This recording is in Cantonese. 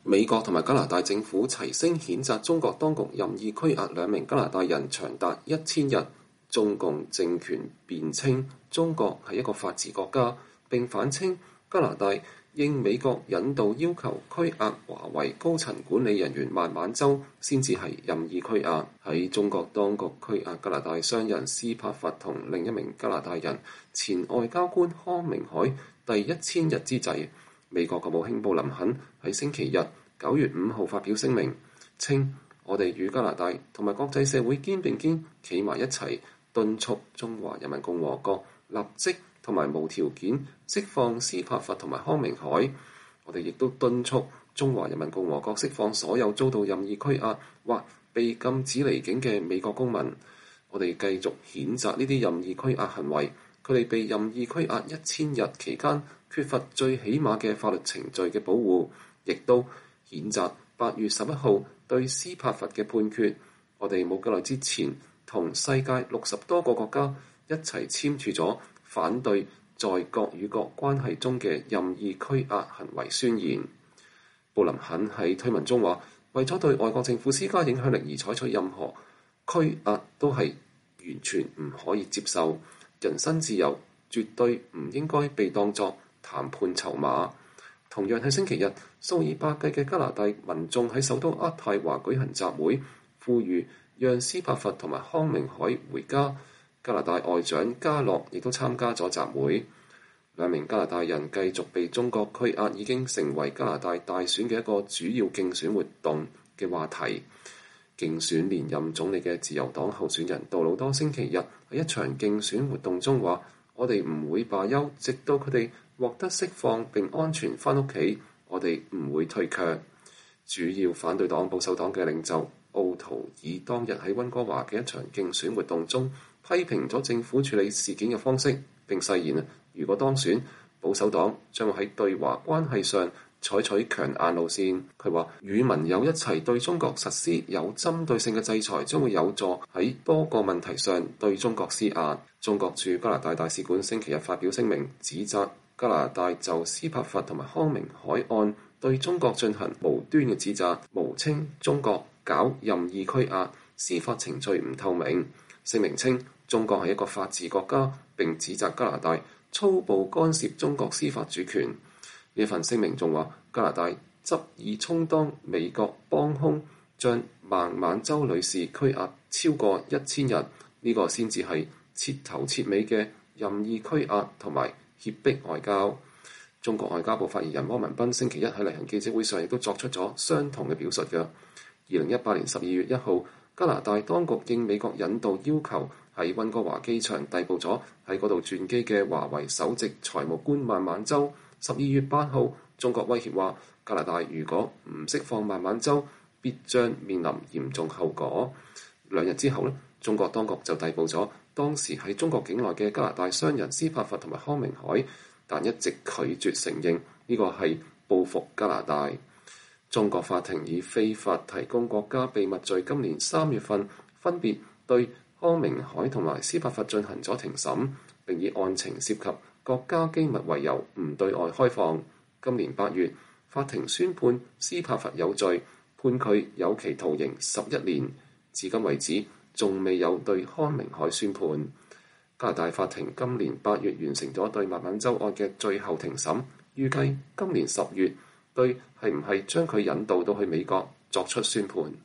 美國同埋加拿大政府齊聲譴責中國當局任意拘押2名加拿大人長達1000日。中共政權辯稱中國係一個法治國家，並反稱加拿大應美國引導要求拘押華為高層管理人員孟晚舟先至係任意拘押。喺中國當局拘押加拿大商人斯帕弗同另一名加拿大人前外交官康明凱第1000日之際，美國國務卿布林肯喺星期日9月5號發表聲明，稱我哋與加拿大同埋國際社會肩並肩企埋一齊，敦促中華人民共和國立即同埋無條件釋放斯帕弗同埋康明凱。我哋亦都敦促中華人民共和國釋放所有遭到任意拘押或被禁止離境嘅美國公民。我哋繼續譴責呢啲任意拘押行為，佢哋被任意拘押1000日期間缺乏最起碼嘅法律程序嘅保護，亦都譴責8月11號對斯帕弗嘅判決。我哋冇幾耐之前同世界60多個國家一齊簽署咗反對在國與國關係中嘅任意拘押行為宣言。布林肯喺推文中話，為咗對外國政府施加影響力而採取任何拘押都係完全唔可以接受，人身自由絕對唔應該被當作談判籌碼。同樣係星期日，數以百計嘅加拿大民眾喺首都渥太華舉行集會，呼籲讓斯帕弗同埋康明凱回家。加拿大外長加洛亦都參加咗集會。2名加拿大人繼續被中國拘押，已經成為加拿大大選嘅一個主要競選活動嘅話題。競選連任總理嘅自由黨候選人杜魯多星期日喺一場競選活動中話：我哋唔會罷休，直到佢哋獲得釋放並安全返屋企，我哋唔會退卻。主要反對黨保守黨嘅領袖奧圖爾當日喺溫哥華嘅一場競選活動中批評咗政府處理事件嘅方式，並誓言如果當選，保守黨將會喺對華關係上採取強硬路線。佢話與盟友一齊對中國實施有針對性嘅制裁，將會有助喺多個問題上對中國施壓。中國駐加拿大大使館星期日發表聲明，指責加拿大就斯帕弗同埋康明凱案對中國進行無端嘅指責，誣稱中國搞任意拘押，司法程序唔透明。聲明稱中國係一個法治國家，並指責加拿大粗暴干涉中國司法主權。呢份聲明仲話，加拿大執意充當美國幫兇，將孟晚舟女士拘押超過1000日，呢個先至係徹頭徹尾嘅任意拘押同埋脅迫外交。中國外交部發言人汪文斌星期一喺例行記者會上亦都作出咗相同嘅表述嘅。2018年12月1號，加拿大當局應美國引導要求喺溫哥華機場逮捕咗喺嗰度轉機嘅華為首席財務官孟晚舟。12月8號，中國威脅話加拿大如果唔釋放孟晚舟，必將面臨嚴重後果。2日之後呢，中國當局就逮捕咗當時喺中國境內嘅加拿大商人斯帕弗同埋康明凱，但一直拒絕承認呢個係報復加拿大。中國法庭以非法提供國家秘密罪，今年3月份分別對康明凱同埋斯帕弗進行咗庭審，並以案情涉及國家機密為由唔對外開放。今年8月，法庭宣判斯帕弗有罪，判佢有期徒刑11年。至今為止，仲未有對康明凱宣判。加拿大法庭今年8月完成咗對孟晚舟案嘅最後庭審，預計今年10月對係唔係將佢引渡到去美國作出宣判。